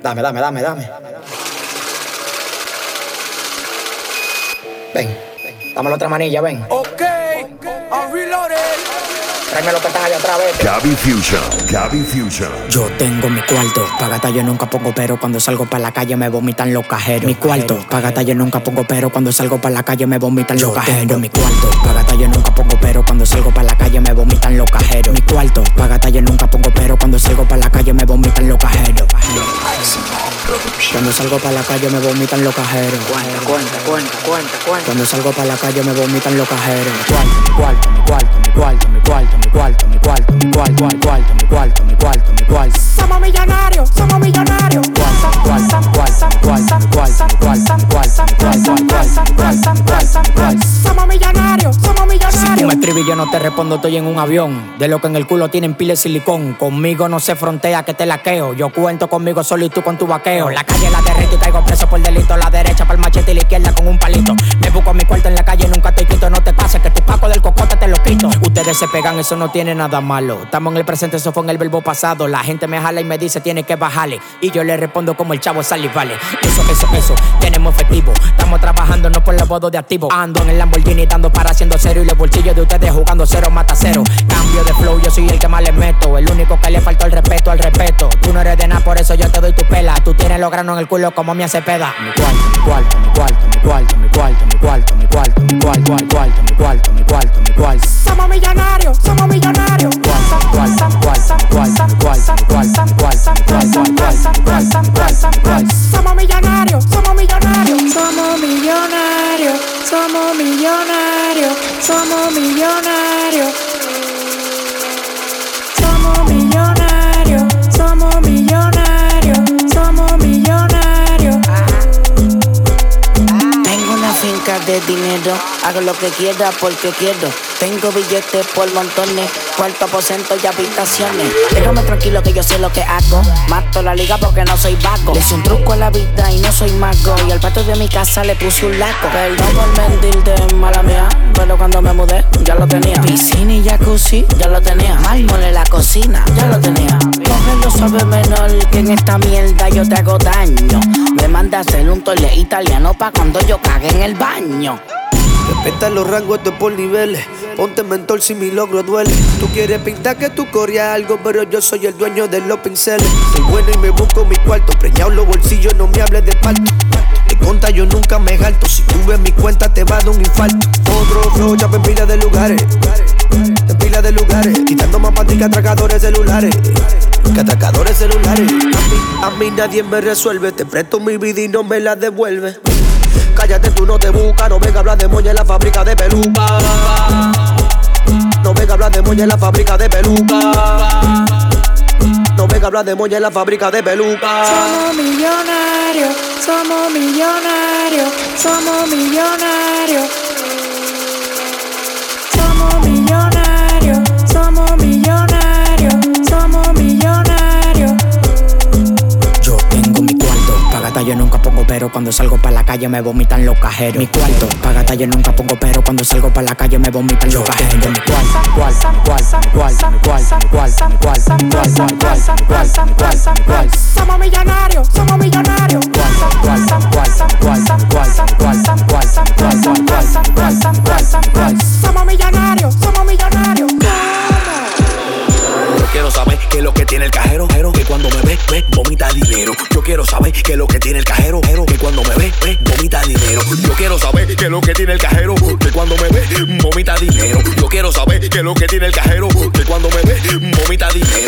Dame. Ven, dame la otra manilla, ven. Ok, I'm reloaded. Tráeme lo que están allá atrás, vete. Gaby Fusion. Yo tengo mi cuarto, pa' gata yo nunca pongo pero cuando salgo pa' la calle me vomitan los cajeros. Mi cuarto, pa' gata yo nunca pongo pero cuando salgo pa' la calle me vomitan los cajeros. Tengo mi cuarto, pa' gata yo nunca pongo pero cuando salgo pa' la calle me vomitan los cajeros. Mi cuarto, pa' gata yo nunca pongo pero cuando salgo pa' la calle me vomitan los cajeros. Cuando salgo pa' la calle me vomitan los cajeros. Cuenta. Cuando salgo pa' la calle me vomitan los cajeros. Mi cuarto. Somos millonarios. Somos millonarios. Si tú me escribes y yo no te respondo, estoy en un avión. De lo que en el culo tienen pila de silicón. Conmigo no se frontea que te laqueo. Yo cuento conmigo solo y tú con tu vaqueo. La calle la derrito y caigo preso por delito. La derecha para el machete y la izquierda con un palito. Me busco mi cuarto en la calle, nunca te quito. No te pases que tu paco del cocote te lo quito. Ustedes se pegan, eso no tiene nada malo. Estamos en el presente, eso fue en el verbo pasado. La gente me jala y me dice tiene que bajarle. Y yo le respondo como el chavo sale y vale. Eso, tenemos efectivo. Estamos trabajando no por los bodos de activo. Ando en el Lamborghini dando para haciendo cero. Y los bolsillos de ustedes jugando cero mata cero. Cambio de flow, yo soy el que más le meto. El único que le faltó el respeto al respeto. Tú no eres de nada, por eso yo te doy tu pela. Tú tienes los granos en el culo como me hace peda. Mi cuarto. Somos millonarios. Somos millonarios. Tengo una finca de dinero, hago lo que quiera porque quiero. Tengo billetes por montones, cuarto aposento y habitaciones. Déjame tranquilo que yo sé lo que hago. Mato la liga porque no soy vago. Le hice un truco a la vida y no soy mago. Y al patio de mi casa le puse un laco. Perdón por mentir de mala mía, pero cuando me mudé ya lo tenía. Piscina y jacuzzi, ya lo tenía. Mármol en la cocina, ya lo tenía. Cógelo suave menor, que en esta mierda yo te hago daño. Me manda a hacer un toile italiano pa' cuando yo cague en el baño. Respeta los rangos, esto es por niveles. Ponte mentor si mi logro duele. Tú quieres pintar que tú corrías algo, pero yo soy el dueño de los pinceles. Soy bueno y me busco mi cuarto. Preñado los bolsillos, no me hables de parto. De conta yo nunca me jalto. Si tú ves mi cuenta te va a dar un infarto. Otro flow, chapa en pila de lugares. En pila de lugares. Quitando más panty que atracadores celulares. Que atracadores celulares. A mí nadie me resuelve. Te presto mi vida y no me la devuelve. Cállate, tú no te buscas. No venga a hablar de moña en la fábrica de peluca. No venga a hablar de moña en la fábrica de peluca. No venga a hablar de moña en la fábrica de peluca. Somos millonarios, somos millonarios, somos millonarios. Somos millonarios, somos millonarios, somos millonarios. Yo tengo mi cuarto, pa' gata yo nunca pongo pero cuando salgo pa' la calle me vomitan los cajeros. Mi cuarto, pa' gata yo nunca pongo pero cuando salgo pa' la calle me vomitan los cajeros. Mi Somos millonarios, somos millonarios. Somos millonarios, somos millonarios. Yo quiero saber qué es lo que tiene el cajero, que cuando me ve, vomita dinero. Yo quiero saber qué es lo que tiene el cajero, que cuando me ve, vomita dinero. Yo quiero saber qué es lo que tiene el cajero, que cuando me ve, vomita dinero. Yo quiero saber qué es lo que tiene el cajero, que cuando me ve, vomita dinero.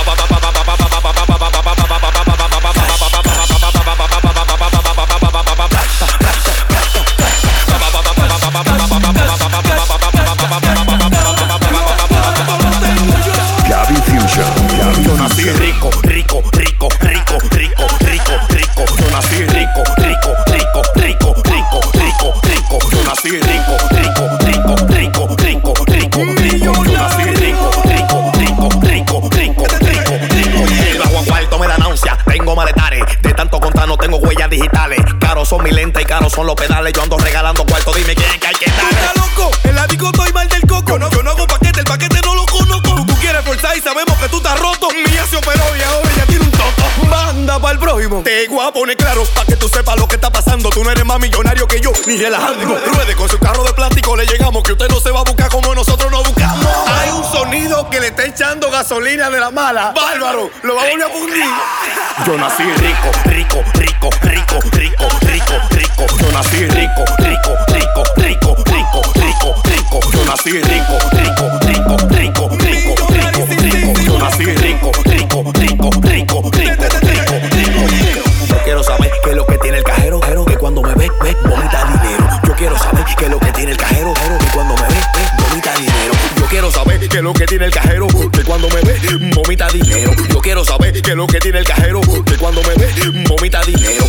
Gaby Fusion. Yo nací rico, rico, rico, rico, rico, rico, rico. Yo nací rico, rico, rico, rico, rico, rico, rico. Yo nací rico, rico, rico, rico, rico, rico, rico. Yo nací rico, rico, rico, rico, rico, rico, rico. El bajo asfalto me da náusea, tengo maletares. De tanto contar no tengo huellas digitales. Caros son mi lente y caros son los pedales. Yo ando regalando cuarto, dime quién es que hay que darle. ¿Estás loco? El ático estoy mal del coco. Yo no hago paquete, el paquete no lo conozco. Tú quieres forzar y sabemos que tú estás roto. Mía se operó y ahora ella tiene un toto. Banda pa'l prójimo. Te voy a poner claro, pa' que tú sepas lo que está pasando. Tú no eres más millonario que yo, ni relajando. Ruede con su carro de plástico, le llegamos. Que usted no se va a buscar como nosotros nos buscamos. Hay un sonido que le está echando gasolina de la mala. Bárbaro, lo va a volver a fundir. Yo nací rico, rico, rico, rico, rico, rico, rico. Yo nací rico, rico, rico, rico, rico, rico, rico. Yo nací rico, rico, rico, rico, rico, rico, rico. Yo nací rico, rico, rico, rico, rico, rico, rico. Yo quiero saber qué es lo que tiene el cajero, que cuando me ve, vomita dinero. Yo quiero saber qué es lo que tiene el cajero, que cuando me ve, vomita dinero. Yo quiero saber qué es lo que tiene el cajero, que cuando me ve, vomita dinero. Yo quiero saber qué es lo que tiene el cajero, que cuando me ve, vomita dinero.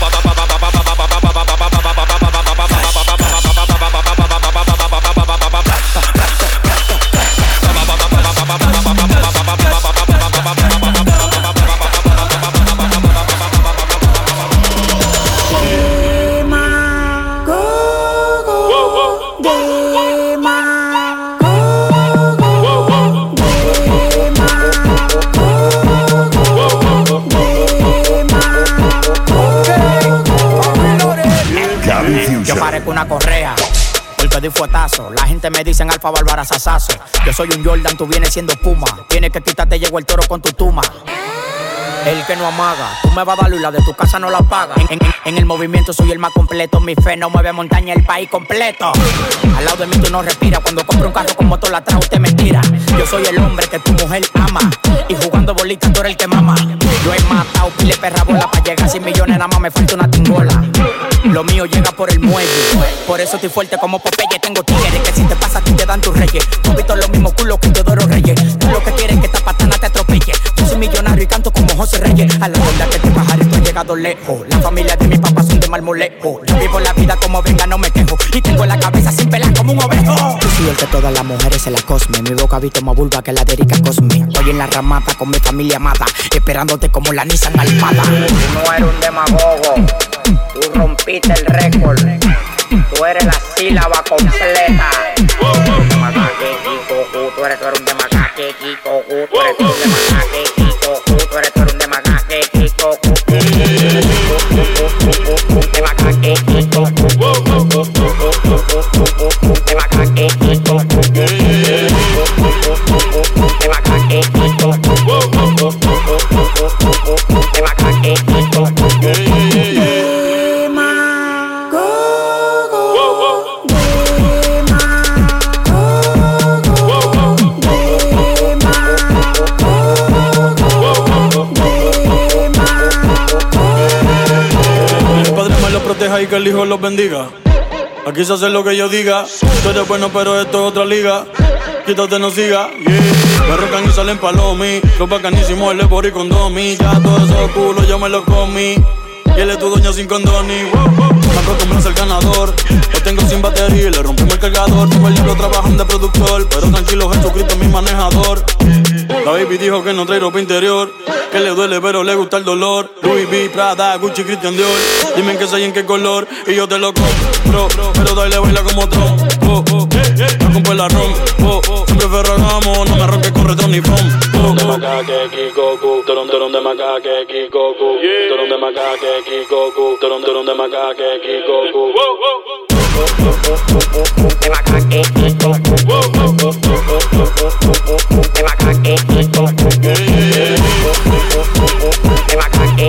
Yo parezco una correa, porque di fuetazo. La gente me dicen Alfa Bárbara Sasazo. Yo soy un Jordan, tú vienes siendo Puma. Tienes que quitarte, llegó el toro con tu tuma. El que no amaga, tú me vas a dar y la de tu casa no la pagas. En el movimiento soy el más completo. Mi fe no mueve montaña, el país completo. Al lado de mí tú no respiras. Cuando compro un carro con motor atrás usted me tira. Yo soy el hombre que tu mujer ama. Y jugando bolitas tú eres el que mama. Yo he matado pile perra bola. Pa' llegar a 100 millones nada más me falta una tingola. Lo mío llega por el muelle. Por eso estoy fuerte como Popeye. Tengo tigres que si te pasa a ti te dan tus reyes. Tú has visto los mismos culos que Teodoro Reyes. Tú lo que quieres es que esta patana te atropelle. Yo soy millonario y canto como José Reyes. A la verdad que te bajaré, tú has llegado lejos. La familia de mi papá son de Marmolejo. Yo vivo la vida como venga, no me quejo. Y tengo la cabeza sin pelar como un ovejo. Yo soy el que todas las mujeres se la cosme. Mi boca visto más vulva que la de Erika Cosme. Estoy en la ramata con mi familia amada, esperándote como la Nissan Almada. Tú no eres un demagogo, tú rompiste el récord. Tú eres la sílaba completa. Tú eres un demagogue, tú eres un demagogue, tú eres un demagogue, tú eres un demagogue, proteja y que el hijo los bendiga. Aquí se hace lo que yo diga. Tú eres bueno pero esto es otra liga. Quítate, no siga, yeah. Me rocan y salen palomi. Los bacanísimos, el Ebori con Domi. Ya todos esos culos yo me los comí. Y él es tu dueño sin condoni. Me acostumbro a ser ganador. Lo tengo sin batería y le rompimos el cargador. Todo el día lo trabajan de productor. Pero tranquilo, Jesucristo es mi manejador. La baby dijo que no trae ropa interior. Que le duele pero le gusta el dolor. Louis V, Prada, Gucci, Christian Dior. Dime en qué soy y en qué color y yo te lo compro. Pero dale baila como Trump. No compro el arrón. Siempre ferragamo, no me ronques con retro ni from. De macaque, Kikoku. Toron de macaque, Kikoku. Toron de macaque, Kikoku. Toron de macaque, Kikoku. De macaque, Kikoku. De macaque, Kikoku. De macaque,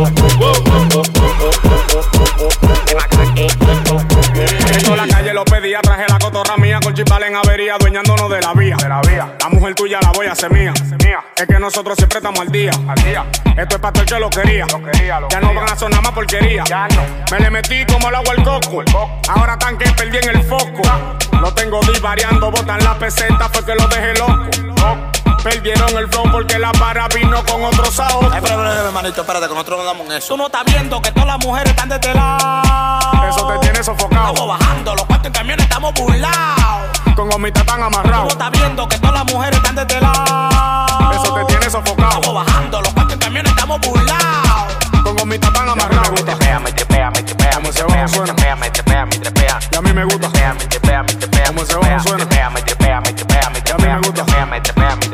en la calle lo pedía, traje la cotorra mía con chipal en avería, dueñándonos de la vía. La mujer tuya la voy a hacer mía. Es que nosotros siempre estamos al día. Esto es para todo el que lo quería. Ya no van a sonar más porquería. Me le metí como el agua al coco. Ahora tan que perdí en el foco. Lo tengo divariando, botan la peseta, fue que lo dejé loco. Perdieron el flow porque la para vino con otro sabor. Espérate, hermanito, espérate, que nosotros no damos en eso. Tú no estás viendo que todas las mujeres están de este lado. Eso te tiene sofocado. Estamos bajando, los cuartos en camiones estamos burlados. Con gomitas tan amarrados. Tú no estás viendo que todas las mujeres están de este lado. Eso te tiene sofocado. Estamos bajando, los cuartos en camiones estamos burlados. Con gomitas tan amarrados. Me trepea, me trepea, me trepea, me trepea, me trepea, me trepea, me trepea. Y a mí me gusta. Me trepea, me trepea, me trepea, ¿Cómo se va? Suena. Me trepea, me trepea, me trepea, me trepea, me trepea, me trepea, me trepea.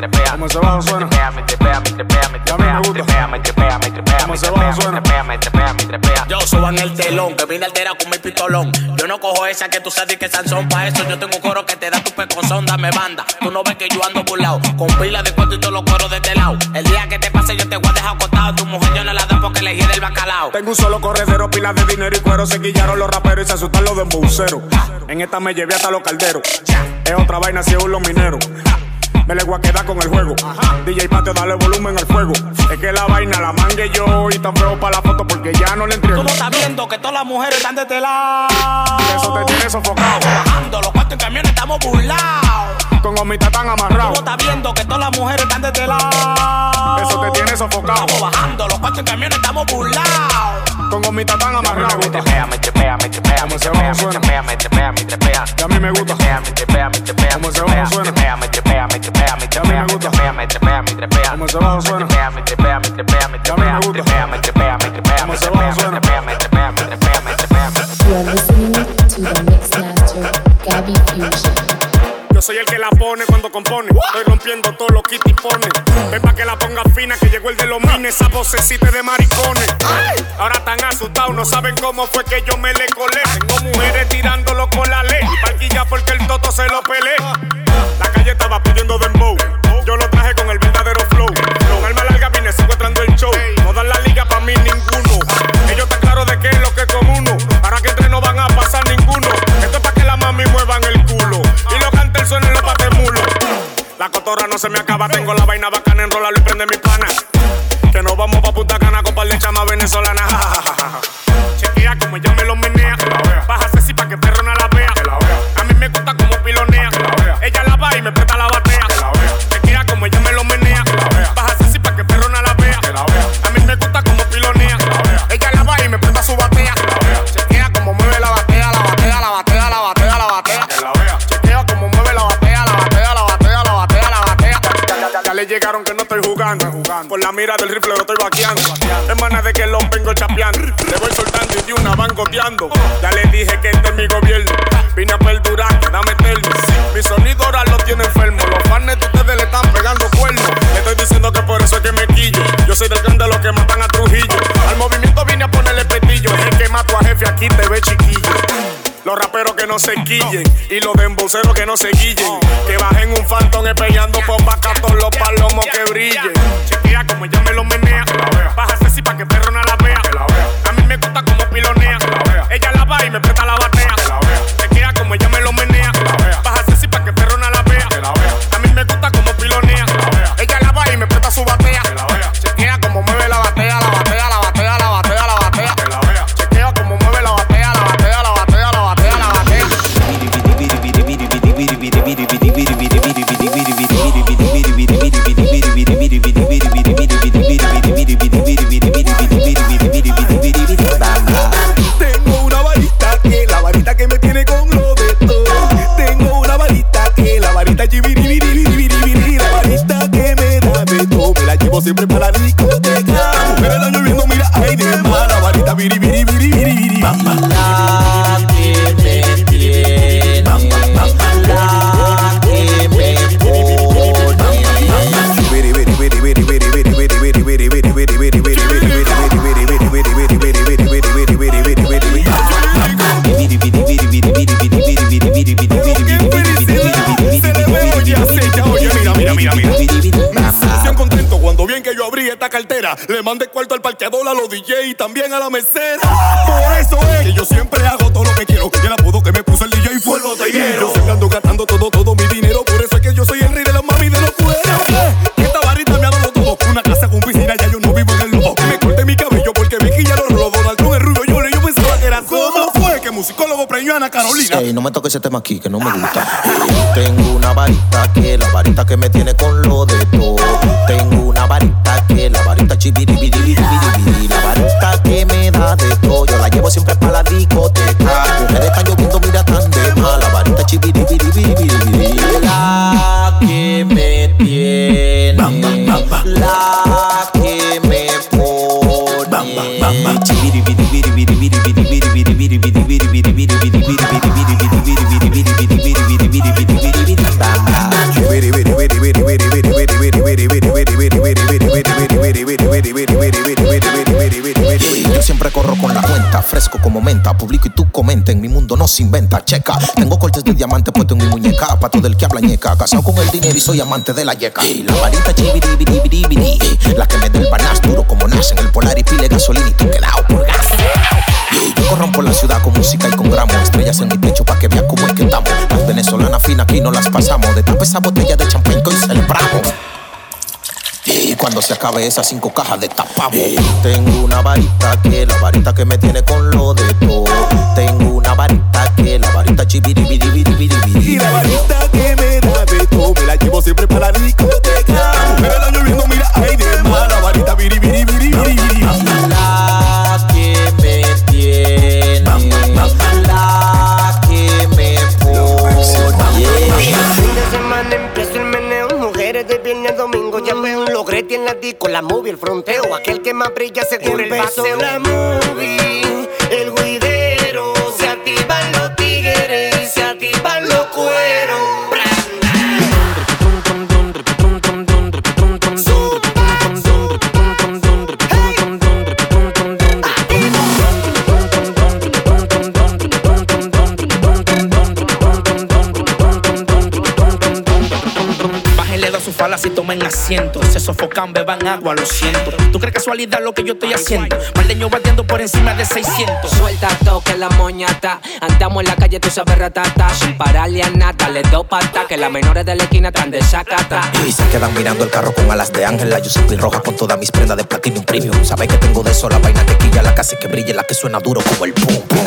tripea. Como ese bajo suena. Me tripea, me tripea, me tripea, me tripea, me tripea, me tripea. Como ese bajo suena. Me tripea, me tripea, me tripea. Yo suban el telón, que vine altera con mi pistolón. Yo no cojo esa que tú sabes que Sansón. Pa' eso yo tengo un coro que te da tu pecozón. Dame banda, tú no ves que yo ando burlao. Con pila de cuento y todos los coros de este lado. El día que te pase yo te voy a dejar acostado. Tu mujer yo no la da porque elegí del bacalao. Tengo un solo corredero, pila de dinero y cuero. Se quillaron los raperos y se asustan los de embuceros. En esta me llevé hasta los calderos. Es otra vaina si es los mineros. Me le voy a quedar con el juego. DJ Patio, dale volumen al fuego. Es que la vaina la mangue yo y tan feo para la foto porque ya no le entrego. Tú no estás viendo que todas las mujeres están de este lado. Eso te tiene sofocado. Bajando los cuartos en camiones estamos burlados. Con gomitas tan amarrados. Tú no estás viendo que todas las mujeres están de este lado. Eso te tiene sofocado. Estamos bajando los cuartos en camiones estamos burlados. Con gomitas tan amarrados. Me tripea, me tripea, me tripea, me tripea, me tripea, me tripea, me tripea. Y a mí me gusta. Me tripea, me tripea, me tripea, me tripea, me tripea, me tripea, me tripea, me tripea, me tripea, me tripea. Como ese bajo suena. Me tripea, me tripea, me tripea, me tripea, me tripea, me tripea, me tripea, me tripea, me tripea, me tripea, me tripea. You are listening to the Mixmaster Gabby Fusion. Yo soy el que la pone cuando compone. Estoy rompiendo todos los kits y pone. Ven pa' que la ponga fina, que llegó el de los mines. Esa vocecita de maricones. Ahora están asustados, no saben cómo fue que yo me le colé. Tengo mujeres tirándolo con la ley. Y parquilla porque el toto se lo pelé. La calle estaba pidiendo dembow. Yo lo traje con el verdadero flow. Con alma larga vine secuestrando el show. No dan la liga pa' mí ninguno. Ellos están claros de que es lo que es con uno. Ahora que entre no van a pasar ninguno. Esto es pa' que la mami muevan el culo. Y los cantes suenen los patemulos. La cotorra no se me acaba. Tengo la vaina bacana, enrolarlo y prende mi pana. Que nos vamos pa' Punta Cana con par de chamas venezolanas. Chequea como ella me lo menea. Bájase si pa' que perro no la vea. A mí me gusta como pilonea. Ella la va y me presta la batea. Chequea como ella me lo menea. Bájase si pa' que perro no la vea. A mí me gusta como pilonea. Ella la va y me presta su batea. Chequea como mueve la batea, la batea, la batea, la batea, la batea. Chequea como mueve la batea, la batea, la batea, la batea, la batea. Ya le llegaron que no estoy jugando. Por la mira del rifle lo estoy vaqueando. Hermana de que lo vengo chapeando. Le voy soltando y de una van goteando. Ya le dije que este es mi gobierno. Vine a perdurar, dame eterno. Mi sonido ahora lo tiene enfermo. Los fans de ustedes le están pegando cuernos. Le estoy diciendo que por eso es que me quillo. Yo soy del clan de los que matan a Trujillo. Al movimiento vine a ponerle petillo. Es el que mato a jefe aquí te ve chiquillo. Los raperos que no se quillen y los demboceros que no se guillen. Que bajen un Phantom peleando por vaca todos los palomos que brillen. Chequea como ella me lo menea. Bájase si pa' que perro no la vea. A mí me gusta como pilonea. Ella la va y me presta la batea. Chequea como ella me lo menea. Bájase si pa' que perro no la vea. A mí me gusta como pilonea. Ella la va y me presta su batea. Chequea como mueve la batea, la batea, la batea, la batea, la batea. Chequea como mueve la batea, la batea, la batea, la batea, la batea. Tengo una varita que la varita que me tiene con lo de todo. Tengo una varita que la varita chibiribiribiribiribiri. La varita que me da de todo. Me la llevo siempre para la discoteca. Las mujeres la lloviendo, mira, ay de más. La varita biribiribiribiribiri. La que me tiene, la que me Me contento cuando bien que yo abrí esta cartera. Le mandé cuarto al parqueador, a los DJ y también a la mesera. Por eso es que yo siempre hago todo lo que quiero. Y el apodo que me puso el DJ fue el botellero. Yo siempre ando gastando todo mi dinero. Por eso es que yo soy el rey de las mami y de los cueros. Esta barrita me ha dado todo. Una casa con piscina, ya yo no vivo en el lobo. Me corté mi cabello porque vi que ya lo robó. Donald Trump es rubio, yo pensaba que era ¿cómo fue que musicólogo preñó a Ana Carolina? Ey, no me toques ese tema aquí, que no me gusta. Tengo una varita que la varita que me tiene con lo de todo. Tengo una varita que la varita chibiribiribiribiri. La varita que me da de todo. Yo la llevo siempre para la discoteca. Mujeres están lloviendo, mira tan de mal. La varita chibiribiribiribiri. La que me tiene, la que me pone chibiribiribiribiri. cuenta. Publico y tú comenta, en mi mundo no se inventa. Checa, tengo cortes de diamante puesto en mi muñeca. Pa' todo el que habla ñeca, casado con el dinero y soy amante de la yeca. Y la varita chibiribiribiribiri, la que me dé el banás duro como nace en el polar y pile gasolina y tú quedao por gas. Yo corrompo la ciudad con música y con gramos. Estrellas en mi pecho pa' que vean cómo es que estamos. Las venezolanas finas aquí no las pasamos. De tapa esa botella de champán que hoy celebramos. Y cuando se acabe esas 5 cajas de tapamos. Tengo una varita que la varita que me tiene con lo de todo. Tengo una varita que la varita chibiribiribiribiri. Y la varita que me da de todo, me la llevo siempre para la discoteca. Mujer el año viendo, mira, ay de más. La varita biribiribiribiri. La que me tiene, la que me pone. Fin de semana empieza el meneo, mujeres de viernes a domingo ya veo. Logré en la disco, la movie, el fronteo, aquel que más brilla seguro el paseo. La movie, el juidero, se activan los tigres, se activan los cueros. Si tomen asiento, se sofocan, beban agua, lo siento. ¿Tú crees casualidad lo que yo estoy haciendo? Maldeño batiendo por encima de 600. Suelta toque la moñata. Andamos en la calle, tú sabes ratata. Sin pararle a nata, les doy pata. Que las menores de la esquina están de sacata. Y se quedan mirando el carro con alas de ángel. La Yusufi roja con todas mis prendas de Platinum Premium. Sabes que tengo de eso la vaina de quilla, la casa que brille, la que suena duro como el pum pum.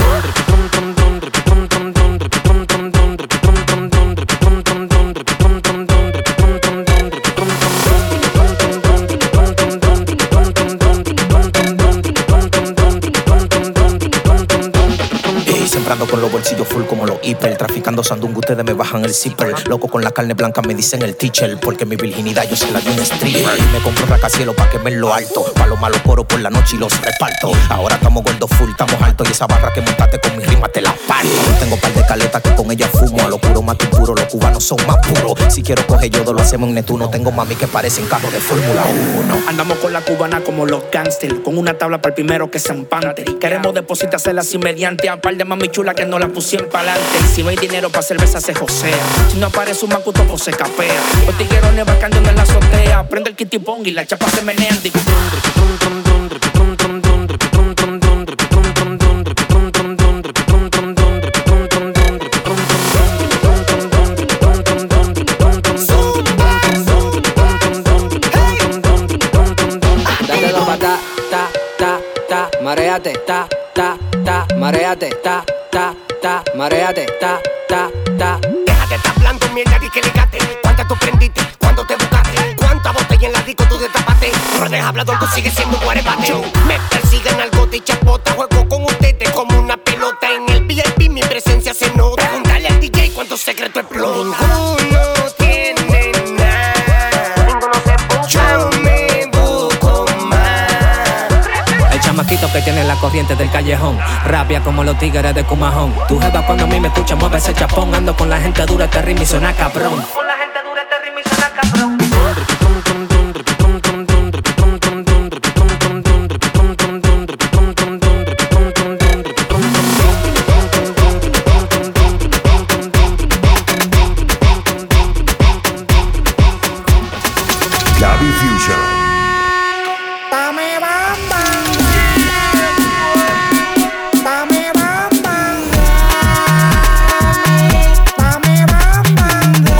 Con los bolsillos full como los hiper. Traficando sandungo, ustedes me bajan el zipper. Loco con la carne blanca me dicen el teacher. Porque mi virginidad yo se la di un stripper. Me compro rascacielos pa' que me lo alto. Pa' los malos coros por la noche y los reparto. Ahora estamos gordos full, estamos altos. Y esa barra que montaste con mi rima te la parto. Tengo par de caletas que con ella fumo. A lo puro más que puro, los cubanos son más puros. Si quiero coger yodo lo hacemos en Netuno. Tengo mami que parecen carros de Fórmula 1. Andamos con la cubana como los gangsters. Con una tabla para el primero que se empante. Queremos depositársela así mediante a par de mami chula que no la pusieron pa'lante. Si no hay dinero pa' cerveza se josea. Si no aparece un macuto pues se capea. Los tiguerones bacando en la azotea. Prende el kitipong y la chapa se menean. Dale dos patas, ta, ta, ta, mareate, ta, ta, ta, mareate, ta, ta, ta, mareate, ta, ta, ta. Deja de estar hablando mierda y que ligate. ¿Cuántas tú prendiste? ¿Cuánto te buscaste? ¿Cuántas botellas en la disco tú destapaste? No eres hablador, tú sigues siendo un guarebate. Me persiguen al gote y chapota. Juego con ustedes como una pelota. En el VIP mi presencia se nota. Preguntale al DJ cuánto secreto explota. Ninguno tiene nada. Ninguno se busca. Yo me busco más. El chamaquito que tiene la corriente del callejón. Rabia como los tigres de Cumajón. Tu jeva cuando a mí me escucha mueve ese chapón. Ando con la gente dura, este ritmo y suena cabrón. Con la gente dura, este ritmo y suena cabrón. Gabby Fusion. Dame bamba. Dame bamba. Dame bamba.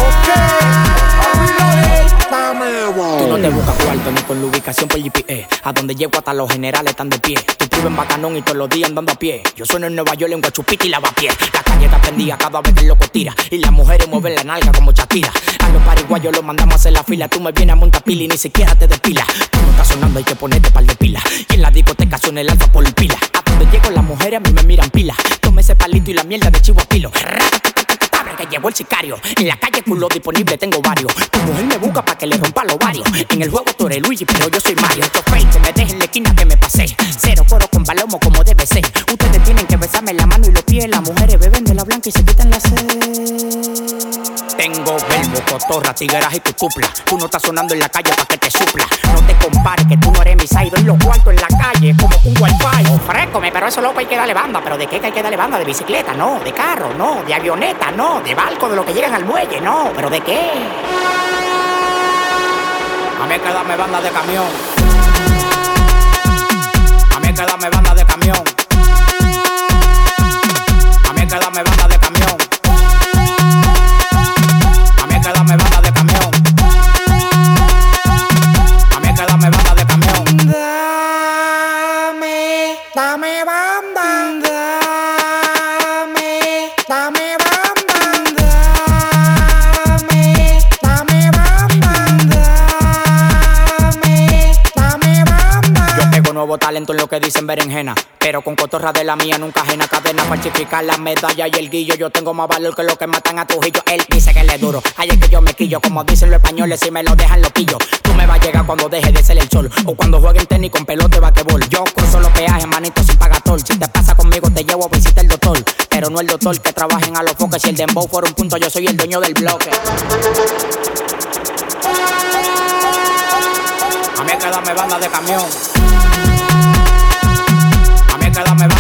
Tú no te buscas cuarto ni con la ubicación por GPS. A donde llego hasta los generales están de pie. Tú vives en Bacanón y todos los días andando a pie. Yo sueno en Nueva York en Guachupita y Lavapié. La calle está prendida cada vez que el loco tira. Y las mujeres mueven la nalga como Shakira. A los pariguayos los mandamos a hacer la fila. Tú me vienes a montar pila y ni siquiera te depilas. Cuando está sonando hay que ponerte par de pila. Y en la discoteca suena el alfa por el pila. A donde llego las mujeres a mí me miran pila. Tome ese palito y la mierda de chivo a pilo. Que llevó el sicario. En la calle culo disponible tengo varios. Tu mujer me busca pa' que le rompa los varios. En el juego tú eres Luigi, pero yo soy Mario. Estos fakes me dejen en la esquina que me pasé. Cero coro con palomo como debe ser. Ustedes tienen que besarme la mano y los pies. Las mujeres beben de la blanca y se quitan la sed. tengo verbo, cotorra, tigueras y cutupla. Tú no estás sonando en la calle pa' que te supla. No te compares que tú no eres mi side. En los cuartos en la calle como un wifi. Ofrécome, pero eso loco hay que darle banda. ¿Pero de qué que hay que darle banda? ¿De bicicleta? No. ¿De carro? No. ¿De avioneta? No. ¿De barco? ¿De lo que llegan al muelle? No. ¿Pero de qué? A mí hay que darme banda de camión. A mí hay que darme banda de camión. A mí hay que darme banda de camión. A mí hay que darme banda de camión. A mí hay que darme banda de camión. Dame banda. Dame banda. Dame banda. Dame banda. Yo pego nuevo talento en lo que dicen berenjena, pero con cotorra de la mía nunca ajena. Cadena para falsificar la medalla y el guillo. Yo tengo más valor que los que matan a Trujillo. Él dice que le es duro, ahí es que yo me quillo. Como dicen los españoles, si me lo dejan lo pillo. Tú me vas a llegar cuando deje de ser el sol, o cuando jueguen tenis con pelota de basquetbol. Yo cruzo los peajes, manito, sin pagar tol. Si te pasa conmigo te llevo a visitar el doctor, pero no el doctor que trabajen a los foques. Si el dembow fuera un punto, yo soy el dueño del bloque. A mí hay que darme banda de camión. A mí hay que darme